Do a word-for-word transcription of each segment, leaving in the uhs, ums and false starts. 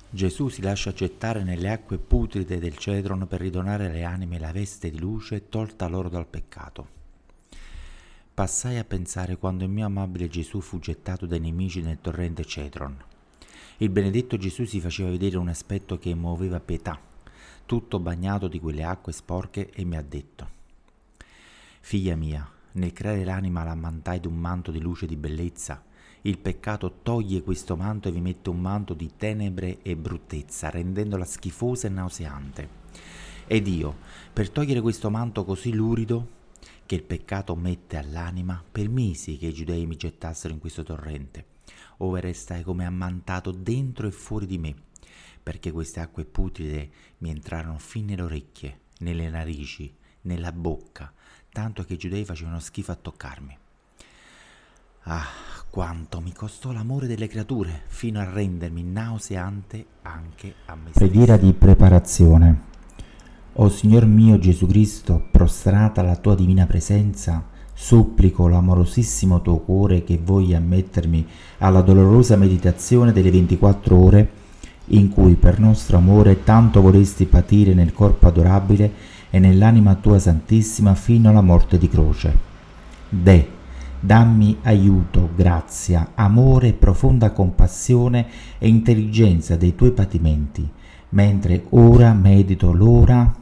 Gesù si lascia gettare nelle acque putride del Cedron per ridonare alle anime la veste di luce tolta loro dal peccato. Passai a pensare quando il mio amabile Gesù fu gettato dai nemici nel torrente Cedron. Il benedetto Gesù si faceva vedere un aspetto che muoveva pietà, tutto bagnato di quelle acque sporche, e mi ha detto: «Figlia mia, nel creare l'anima l'ammantai d'un manto di luce e di bellezza. Il peccato toglie questo manto e vi mette un manto di tenebre e bruttezza, rendendola schifosa e nauseante. Ed io, per togliere questo manto così lurido che il peccato mette all'anima, permisi che i giudei mi gettassero in questo torrente, ove restai come ammantato dentro e fuori di me, perché queste acque putride mi entrarono fin nelle orecchie, nelle narici, nella bocca, tanto che i giudei facevano schifo a toccarmi. Ah, quanto mi costò l'amore delle creature, fino a rendermi nauseante anche a me stesso». Preghiera di preparazione. O Signor mio Gesù Cristo, prostrata alla tua divina presenza, supplico l'amorosissimo tuo cuore che voglia ammettermi alla dolorosa meditazione delle ventiquattro ore in cui per nostro amore tanto vorresti patire nel corpo adorabile e nell'anima tua santissima fino alla morte di croce. De Dammi aiuto, grazia, amore, profonda compassione e intelligenza dei tuoi patimenti, mentre ora medito l'ora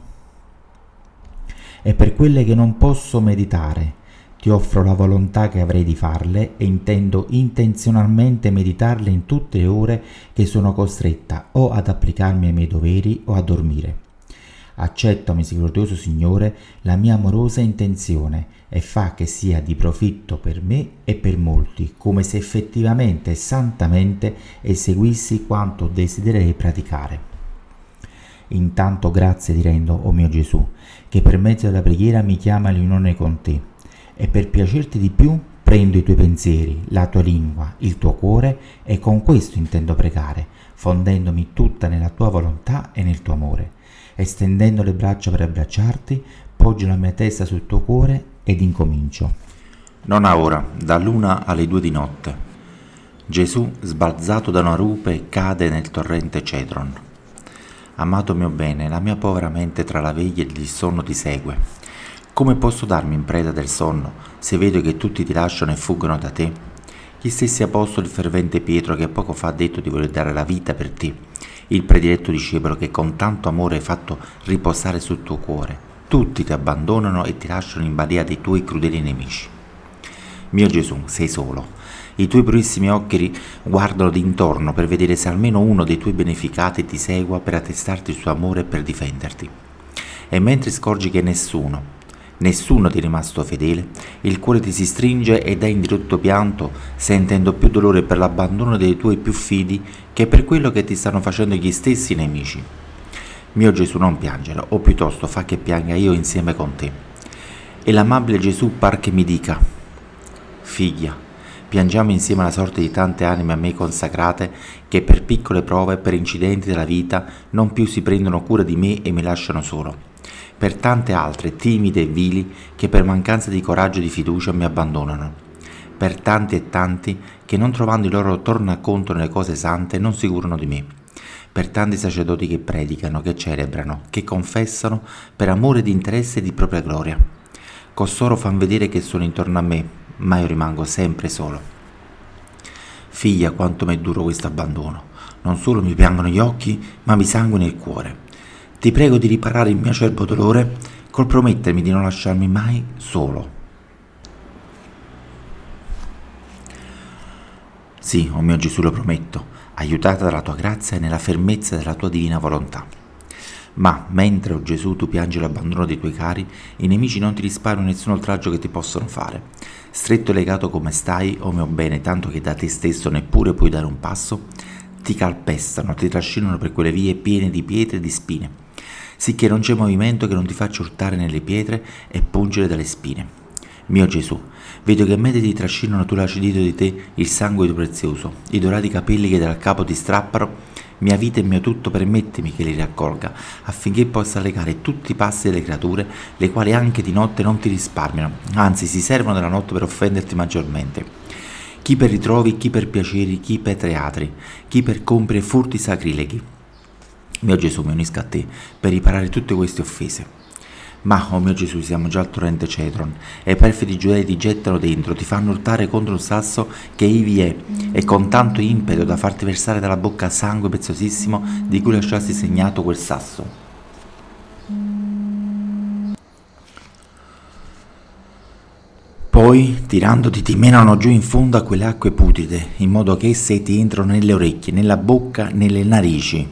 e per quelle che non posso meditare. Ti offro la volontà che avrei di farle e intendo intenzionalmente meditarle in tutte le ore che sono costretta o ad applicarmi ai miei doveri o a dormire. Accetta, misericordioso Signore, la mia amorosa intenzione e fa che sia di profitto per me e per molti, come se effettivamente e santamente eseguissi quanto desidererei praticare. Intanto grazie ti rendo, o mio Gesù, che per mezzo della preghiera mi chiama all'unione con te, e per piacerti di più prendo i tuoi pensieri, la tua lingua, il tuo cuore, e con questo intendo pregare, fondendomi tutta nella tua volontà e nel tuo amore. Estendendo le braccia per abbracciarti, poggio la mia testa sul tuo cuore ed incomincio. Nona ora, dall'una alle due di notte. Gesù, sbalzato da una rupe, cade nel torrente Cedron. Amato mio bene, la mia povera mente tra la veglia e il sonno ti segue. Come posso darmi in preda del sonno, se vedo che tutti ti lasciano e fuggono da te? Gli stessi apostoli, il fervente Pietro, che poco fa ha detto di voler dare la vita per te, il prediletto discepolo che con tanto amore hai fatto riposare sul tuo cuore, tutti ti abbandonano e ti lasciano in balia dei tuoi crudeli nemici. Mio Gesù, sei solo. I tuoi purissimi occhi guardano d'intorno per vedere se almeno uno dei tuoi beneficati ti segua per attestarti il suo amore e per difenderti. E mentre scorgi che nessuno, nessuno ti è rimasto fedele, il cuore ti si stringe e dai in dirotto pianto, sentendo più dolore per l'abbandono dei tuoi più fidi che per quello che ti stanno facendo gli stessi nemici. Mio Gesù, non piangere, o piuttosto fa che pianga io insieme con te. E l'amabile Gesù par che mi dica: figlia, piangiamo insieme la sorte di tante anime a me consacrate che per piccole prove e per incidenti della vita non più si prendono cura di me e mi lasciano solo. Per tante altre, timide e vili, che per mancanza di coraggio e di fiducia mi abbandonano. Per tanti e tanti che non trovando il loro tornaconto nelle cose sante non si curano di me. Per tanti sacerdoti che predicano, che celebrano, che confessano per amore di interesse e di propria gloria. Costoro fan vedere che sono intorno a me, ma io rimango sempre solo. Figlia, quanto m'è duro questo abbandono. Non solo mi piangono gli occhi, ma mi sanguina il cuore. Ti prego di riparare il mio acerbo dolore col promettermi di non lasciarmi mai solo. Sì, o mio Gesù, lo prometto, aiutata dalla tua grazia e nella fermezza della tua divina volontà. Ma, mentre, o Gesù, tu piangi l'abbandono dei tuoi cari, i nemici non ti risparmiano nessun oltraggio che ti possono fare. Stretto e legato come stai, o mio bene, tanto che da te stesso neppure puoi dare un passo, ti calpestano, ti trascinano per quelle vie piene di pietre e di spine, sicché non c'è movimento che non ti faccia urtare nelle pietre e pungere dalle spine. Mio Gesù, vedo che mentre ti trascinano tu lasci dietro di te il sangue tuo prezioso, i dorati capelli che dal capo ti strappano, mia vita e mio tutto permettimi che li raccolga, affinché possa legare tutti i passi delle creature, le quali anche di notte non ti risparmiano, anzi si servono della notte per offenderti maggiormente. Chi per ritrovi, chi per piaceri, chi per teatri, chi per compere furti sacrileghi. Mio Gesù, mi unisco a te per riparare tutte queste offese. Ma, oh mio Gesù, siamo già al torrente Cedron, e i perfidi giudei ti gettano dentro, ti fanno urtare contro un sasso che ivi è, e con tanto impeto da farti versare dalla bocca sangue preziosissimo di cui lasciasti segnato quel sasso. Poi, tirandoti, ti menano giù in fondo a quelle acque putride, in modo che esse ti entrano nelle orecchie, nella bocca, nelle narici.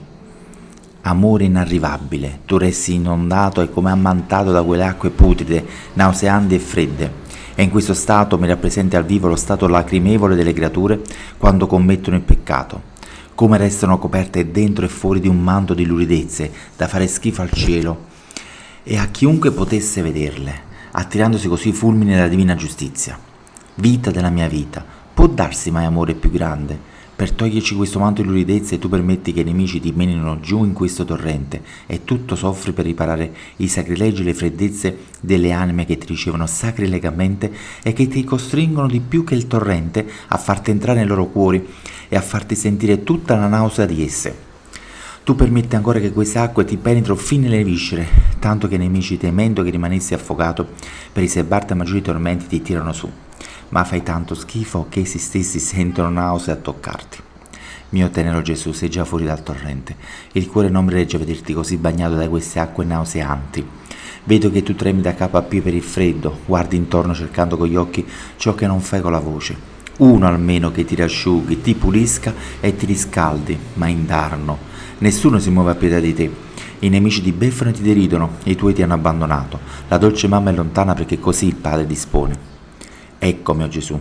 Amore inarrivabile, tu resti inondato e come ammantato da quelle acque putride, nauseanti e fredde. E in questo stato mi rappresenti al vivo lo stato lacrimevole delle creature quando commettono il peccato, come restano coperte dentro e fuori di un manto di luridezze da fare schifo al cielo e a chiunque potesse vederle, attirandosi così i fulmini della divina giustizia. Vita della mia vita, può darsi mai amore più grande? Per toglierci questo manto di luridezza tu permetti che i nemici ti menino giù in questo torrente e tutto soffri per riparare i sacrilegi e le freddezze delle anime che ti ricevono sacrilegamente e che ti costringono di più che il torrente a farti entrare nei loro cuori e a farti sentire tutta la nausea di esse. Tu permetti ancora che queste acque ti penetrino fin nelle viscere, tanto che i nemici, temendo che rimanessi affogato per riservarti a maggiori tormenti, ti tirano su. Ma fai tanto schifo che essi stessi sentono nausea a toccarti. Mio tenero Gesù, sei già fuori dal torrente. Il cuore non mi regge a vederti così bagnato da queste acque nauseanti. Vedo che tu tremi da capo a piedi per il freddo, guardi intorno cercando con gli occhi ciò che non fai con la voce. Uno almeno che ti rasciughi, ti pulisca e ti riscaldi, ma indarno. Nessuno si muove a pietà di te. I nemici ti beffano e ti deridono, e i tuoi ti hanno abbandonato. La dolce mamma è lontana perché così il Padre dispone. Ecco, mio Gesù,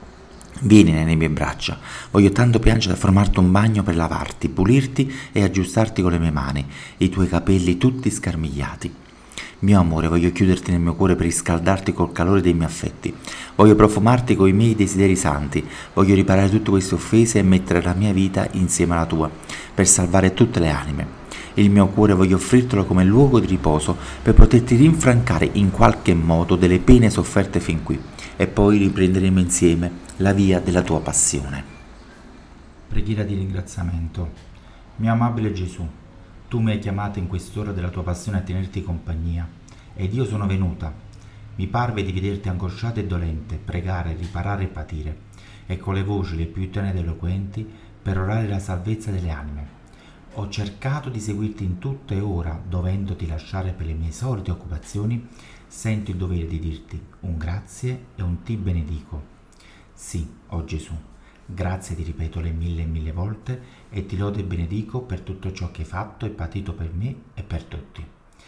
vieni nelle mie braccia, voglio tanto piangere da formarti un bagno per lavarti, pulirti e aggiustarti con le mie mani, i tuoi capelli tutti scarmigliati. Mio amore, voglio chiuderti nel mio cuore per riscaldarti col calore dei miei affetti, voglio profumarti con i miei desideri santi, voglio riparare tutte queste offese e mettere la mia vita insieme alla tua, per salvare tutte le anime. Il mio cuore voglio offrirtelo come luogo di riposo per poterti rinfrancare in qualche modo delle pene sofferte fin qui e poi riprenderemo insieme la via della tua passione. Preghiera di ringraziamento. Mio amabile Gesù, tu mi hai chiamato in quest'ora della tua passione a tenerti compagnia ed io sono venuta. Mi parve di vederti angosciato e dolente, pregare, riparare e patire, e con le voci le più tenere ed eloquenti per orare la salvezza delle anime. Ho cercato di seguirti in tutto e ora, dovendoti lasciare per le mie solite occupazioni, sento il dovere di dirti un grazie e un ti benedico. Sì, oh Gesù, grazie ti ripeto le mille e mille volte e ti lodo e benedico per tutto ciò che hai fatto e patito per me e per tutti.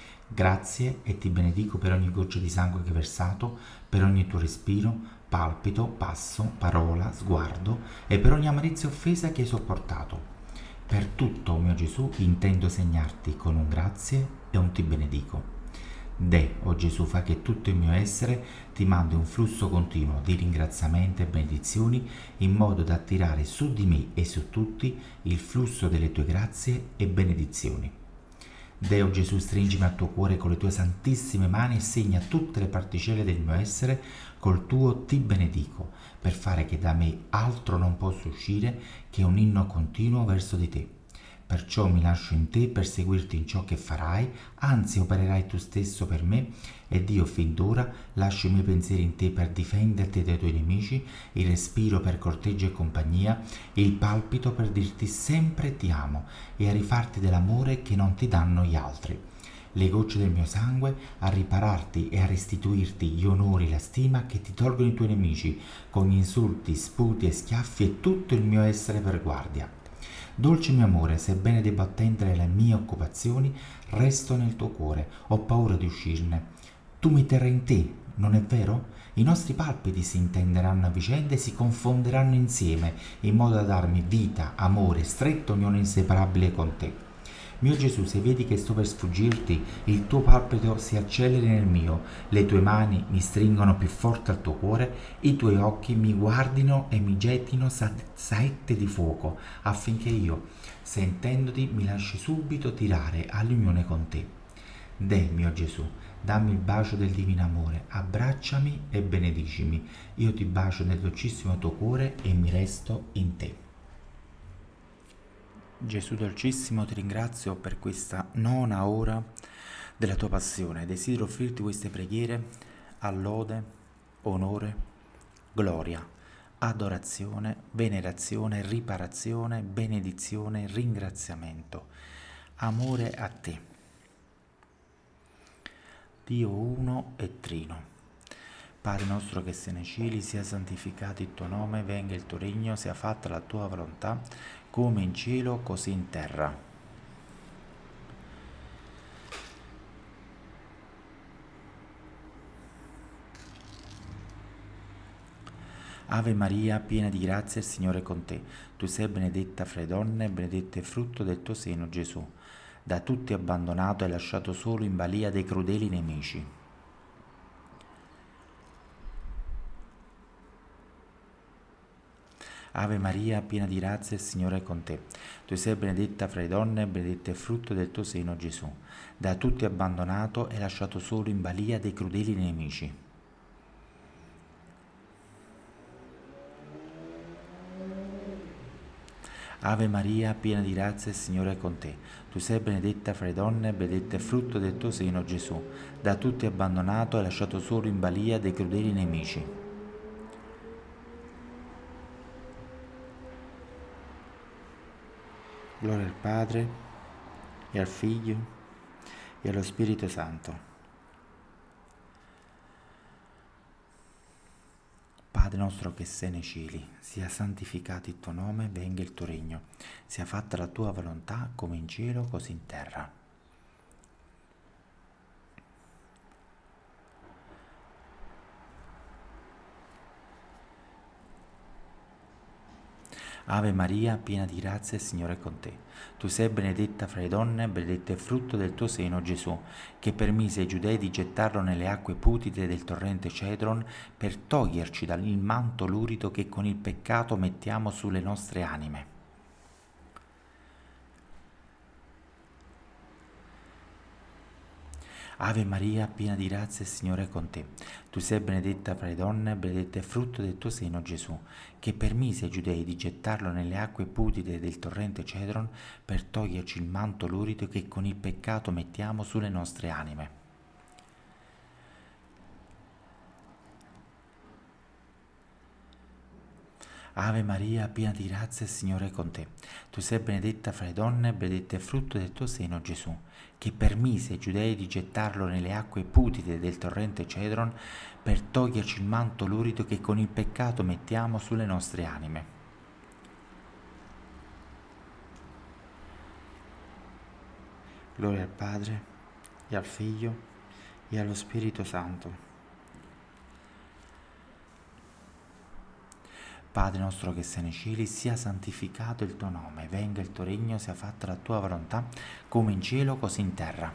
Grazie e ti benedico per ogni goccia di sangue che hai versato, per ogni tuo respiro, palpito, passo, parola, sguardo e per ogni amarezza e offesa che hai sopportato. Per tutto, oh mio Gesù, intendo segnarti con un grazie e un ti benedico. De, oh Gesù, fa che tutto il mio essere ti mandi un flusso continuo di ringraziamenti e benedizioni in modo da attirare su di me e su tutti il flusso delle tue grazie e benedizioni. Deo Gesù, stringimi al tuo cuore con le tue santissime mani e segna tutte le particelle del mio essere col tuo ti benedico, per fare che da me altro non possa uscire che un inno continuo verso di te. Perciò mi lascio in te per seguirti in ciò che farai, anzi opererai tu stesso per me, ed io fin d'ora lascio i miei pensieri in te per difenderti dai tuoi nemici, il respiro per corteggio e compagnia, il palpito per dirti sempre ti amo e a rifarti dell'amore che non ti danno gli altri. Le gocce del mio sangue a ripararti e a restituirti gli onori e la stima che ti tolgono i tuoi nemici, con gli insulti, sputi e schiaffi e tutto il mio essere per guardia. Dolce mio amore, sebbene debba attendere le mie occupazioni, resto nel tuo cuore, ho paura di uscirne. Tu mi terrai in te, non è vero? I nostri palpiti si intenderanno a vicenda e si confonderanno insieme, in modo da darmi vita, amore, stretto ognuno inseparabile con te. Mio Gesù, se vedi che sto per sfuggirti, il tuo palpito si acceleri nel mio, le tue mani mi stringono più forte al tuo cuore, i tuoi occhi mi guardino e mi gettino sa- saette di fuoco, affinché io, sentendoti, mi lasci subito tirare all'unione con te. De, mio Gesù, dammi il bacio del divino amore, abbracciami e benedicimi. Io ti bacio nel dolcissimo tuo cuore e mi resto in te. Gesù dolcissimo, ti ringrazio per questa nona ora della tua passione. Desidero offrirti queste preghiere a lode, onore, gloria, adorazione, venerazione, riparazione, benedizione, ringraziamento, amore a te. Dio uno e trino. Padre nostro che sei nei cieli, sia santificato il tuo nome, venga il tuo regno, sia fatta la tua volontà, come in cielo, così in terra. Ave Maria, piena di grazia, il Signore è con te. Tu sei benedetta fra le donne, benedetto è il frutto del tuo seno, Gesù. Da tutti abbandonato e lasciato solo in balia dei crudeli nemici. Ave Maria, piena di grazia, il Signore è con te. Tu sei benedetta fra le donne, benedetto è il frutto del tuo seno, Gesù. Da tutti abbandonato e lasciato solo in balia dei crudeli nemici. Ave Maria, piena di grazia, il Signore è con te. Tu sei benedetta fra le donne, benedetto è il frutto del tuo seno, Gesù. Da tutti abbandonato e lasciato solo in balia dei crudeli nemici. Gloria al Padre, e al Figlio, e allo Spirito Santo. Padre nostro che sei nei cieli, sia santificato il tuo nome, venga il tuo regno, sia fatta la tua volontà come in cielo così in terra. Ave Maria, piena di grazia, il Signore è con te. Tu sei benedetta fra le donne, benedetto è il frutto del tuo seno, Gesù, che permise ai Giudei di gettarlo nelle acque putide del torrente Cedron per toglierci dal manto lurido che con il peccato mettiamo sulle nostre anime. Ave Maria, piena di grazia, il Signore è con te. Tu sei benedetta fra le donne, benedetto è il frutto del tuo seno, Gesù, che permise ai Giudei di gettarlo nelle acque putide del torrente Cedron per toglierci il manto lurido che con il peccato mettiamo sulle nostre anime. Ave Maria, piena di grazia, il Signore è con te. Tu sei benedetta fra le donne, benedetto è il frutto del tuo seno, Gesù, che permise ai Giudei di gettarlo nelle acque putide del torrente Cedron per toglierci il manto lurido che con il peccato mettiamo sulle nostre anime. Gloria al Padre, e al Figlio, e allo Spirito Santo. Padre nostro che sei nei cieli, sia santificato il tuo nome, venga il tuo regno, sia fatta la tua volontà, come in cielo così in terra.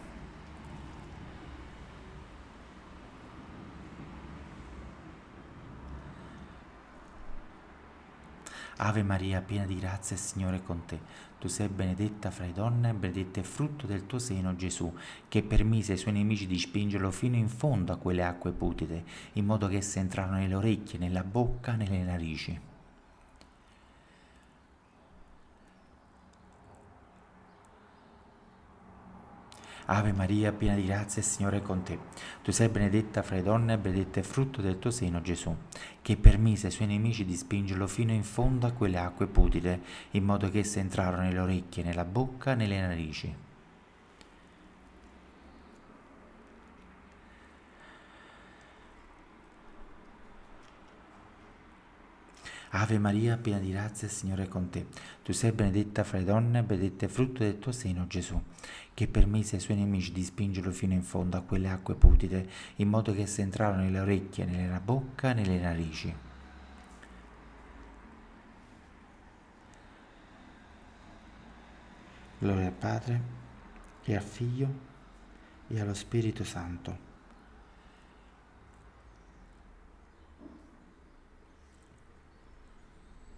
Ave Maria, piena di grazia, il Signore è con te. Tu sei benedetta fra le donne, benedetto è il frutto del tuo seno, Gesù, che permise ai suoi nemici di spingerlo fino in fondo a quelle acque putide, in modo che esse entrarono nelle orecchie, nella bocca, nelle narici. Ave Maria, piena di grazia, il Signore è con te. Tu sei benedetta fra le donne, benedetto è il frutto del tuo seno, Gesù, che permise ai suoi nemici di spingerlo fino in fondo a quelle acque putide, in modo che esse entrarono nelle orecchie, nella bocca, nelle narici. Ave Maria, piena di grazia, il Signore è con te. Tu sei benedetta fra le donne, benedetto è il frutto del tuo seno, Gesù, che permise ai suoi nemici di spingerlo fino in fondo a quelle acque putide, in modo che esse entrarono nelle orecchie, nella bocca, nelle narici. Gloria al Padre, e al Figlio, e allo Spirito Santo.